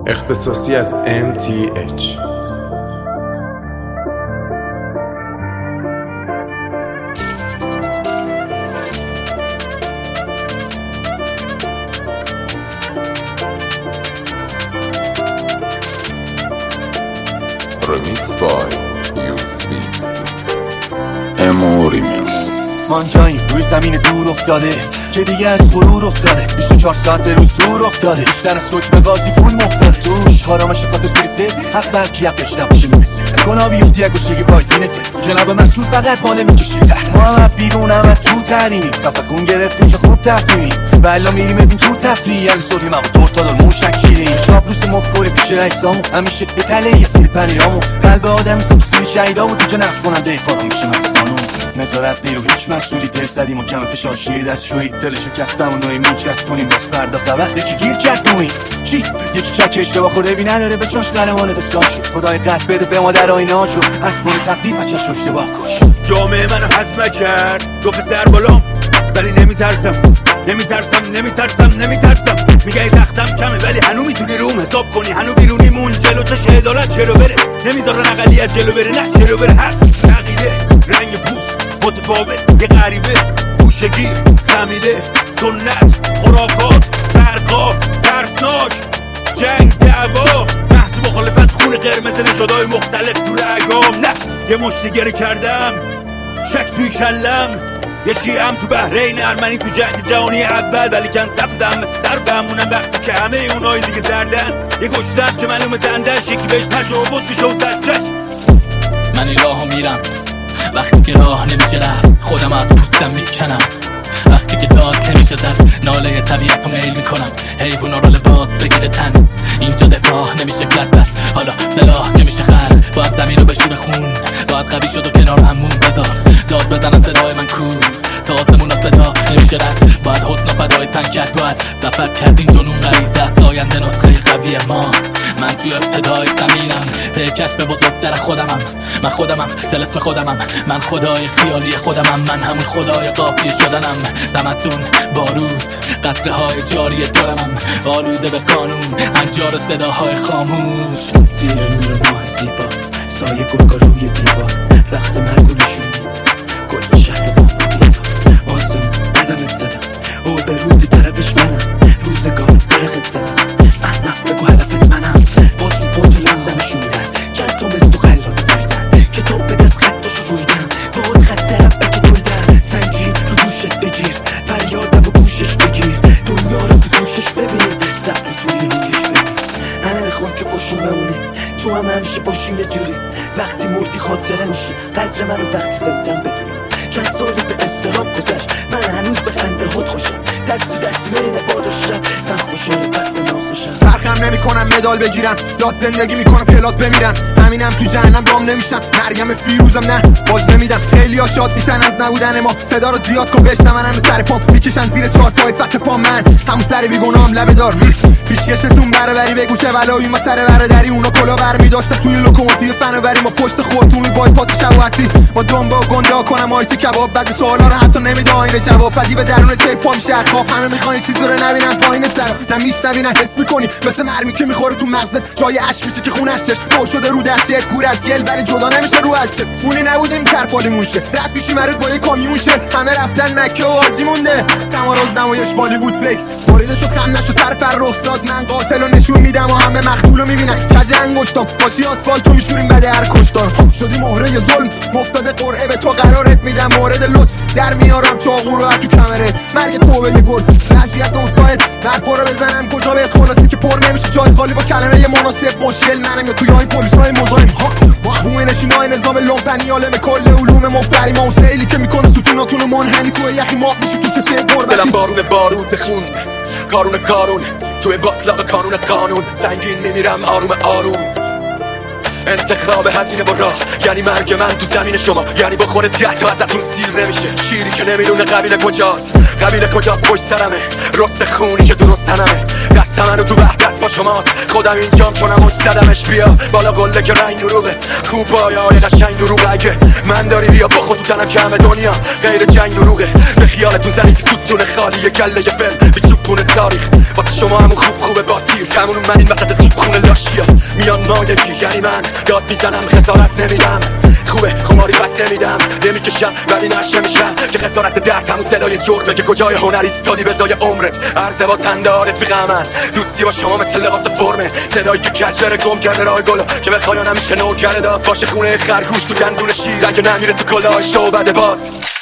اختصاصی از MTH. Remix by USBs. امو ریمیکس. من جاییم روی زمین دور افتاده که دیگه از غرور افتاده. 24 ساعت روز دور افتاده، بیشتر از حکم بازی پول مفتاده. توش حرامش خاطر سریسه حق برکی حق داشته باشه میرسه. گناه بیفتی اگه گوشگی باید بینته. جناب مسئول فقط ماله میکشی ما هم بیرون هم تو تحریمی تفکون گرفتیم که خوب تفریمی و الان میریم ببین تو تفریحی علی صلحی من با دورتا دار موشک شیرین چاپلوس مفکوری پیش اجسامو همیشه به تله یه سیر پنیرامو قلب آدمی سم تو سیر شهیدامو تو جا نقص کننده کارا میشه من قانون نظارت نیرو هیچ مسئولی تر زدیم و کم فشار شیر دستشویی دل شکستم و نوعی میچست کنیم باز فردا خبر یکی گیر کرد دوی چی یکی چک اشتباه خورده بی نداره به چاش قهرمان قصه شد خدای قد بده به ما در آینه ها شد از پول تقدیم بچه‌ش رو اشتباه کش جامعه منو حزم کرد دو سر بالام ولی نمیترسم میگه تختم کمه ولی هنو میتونی روم حساب کنی هنو بیرونیمون جلو چش عدالت چرا بره نمیذارن اقلیت جلو بره نه چرا بره حق عقیده رنگ پوست متفاوت یه غریبه گوشگیر خمیده سنت خرافات فرقا ترسناک جنگ دعوا بحث مخالفت خون قرمز نژادهای مختلف دور اگام نه یه مشتگره کردم شک توی کلم یه شیعم تو بحرین ارمنی تو جنگ جهانی اول ولی کن سبزم مثل سر بمونم وقتی که همه اونای دیگه زردن یه گشتم که معلومه دندش یکی بهش تشابوز میشه و زدچش من این راهو میرم وقتی که راه نمیشه رفت خودم از پوستم میکنم وقتی که داد نمیشه زد ناله طبیعت رو میل میکنم حیوونا رو لباس بگیره تن اینجا دفاع نمیشه کرد بس حالا سلاح نمیشه خرد باید زمین رو بشور خون باید قوی شد و کنار همون بذار داد بزنن صدای من کو تا آسمون صدا نمیشه رد باید حسن و فدای تن کرد باید سفر کردین جنون غریزه است آینده نسخه قوی ماست من توی ابتدای زمینم به کشف بزرگتر خودمم من خودمم طلسم خودمم من خدای خیالی خودمم من همون خدای قافیه شدنم تمدن بارود قطره های جاری دورمم آلوده به قانون انجار صداهای خاموش زیر نور ماه زیبا سایه گرگا روی دیوار رقص مرگو نشون میدم گل شهر با من دیوار آسم قدمت زدم او به رودی طرفش منم روزگار درقت زدم احمق بگو هدفت منم باد رو باد لندمشون میرن چند تا مثل تو خلاده بردن کتاب به دست خطاشو رویدم باد خسته حبه که دویدم سنگین رو دوشت بگیر فریادم و گوشش بگیر دنیا رو تو گوشش ببین زبط توی رویش ببین همه میخوان که باشون بمونه تو هم همیشه باشون یه جوری وقتی مردی خاطره میشی قدر منو وقتی زندم بدونی چند سالی به استراب گذشت من هنوز به خنده هات خوشم دست تو دستی بین باد و شب من خوشم پس ناخوشم فرقم نمیکنم مدال بگیرم داد زندگی میکنم پلات بمیرم همینم تو جهنم رام نمیشم مریم فیروزم نه باج نمیدم خیلی ها شاد میشن از نبودن ما صدا رو زیاد کن بشنم من هنوز سر پام میکشن زیر چهار پای فت پام من همون سر بیگناهم لبه دار پیشکشتون برابری به گوشه ولایی ما سر برادری اونا کلا برمی داشتن توی لوکوموتیو فناوری ما پشت خورتون بای پاس شواتی با دنبا و گنده کنم آیتی کباب بعد سوالا رو حتی نمیده آینه جواب پدی به درون تیپ پام شخاب همه میخوان چیزی رو نبینن پایین سر نه میشنوی نه حس میکنی مثل مرمی که میخوره تو مغزت جای اش میشه که خونش چش پو شده رو دست یک گور از گل ولی جدا نمیشه رو از چش اونی نبودیم کرپالیمون شه رد میشی مرد با یه کامیون شه همه رفتن مکه و حاجی مونده تماراز نمایش بالیوود فیک بریدشو خم نشو سر فرخزاد من قاتلو نشون میدم و همه مقتولو میبینن کج انگشتام با چی آسفالتو میشوریم بعد هر کشتار شدی مهره ظلم مفتاده قرعه به تو قرارت میدم مورد لطف در میارم چاقو رو تو کمرت مرگ توبه یه گل وضعیت نوسایت حرفا رو بزنم کجا بهت خلاصی که پر نمیشه جای خالی با کلمه مناسب مشکل منم یا توی این پلیسای مزاحم ها با همون نشینای نظام لومپنی عالم کل علوم مفتری ما سیلی که میکنه ستوناتونو منحنی تو یخی ماق میشی تو چه قربت دلم بارون باروت خون کارون توی باطلاق کانون قانون سنگین میمیرم آروم انتخاب هزینه با راه یعنی مرگ من تو زمین شما یعنی بخوره 10 تا ازتون سیر نمیشه شیری که نمیدونه قبیله کجاست پشت سرمه رست خونی که درست تنمه دست منو تو وحدت با شماست خودم اینجام چون اموج زدمش بیا بالا قله که رنگ دروغه کوپای های قشنگ دروغه اگه من داری بیا با خود تو تنم کمه دنیا غیر جنگ دروغه به خیالتون زنی که ستون خالیه کله فیلم بیچوبونه تاریخ واسه شما همون خوبه با تیر کمون من این وسط توپ خونه لاشیا میان ناگهی یعنی من داد میزنم خسارت نمیدم خوبه خماری بس نمیدم نمیکشم ولی نشه میشم که خسارت درد همون صدای جرمه که کجای هنر ایستادی به زای عمرت عرض بازنده رفیق من دوستی با شما مثل لباس فرمه صدایی که کج داره گم کرده راه گلو که بخوایا نمیشه نو کرده داست باشه خونه خرگوش تو دندون شیر اگه نمیره تو کلاه شو بده باز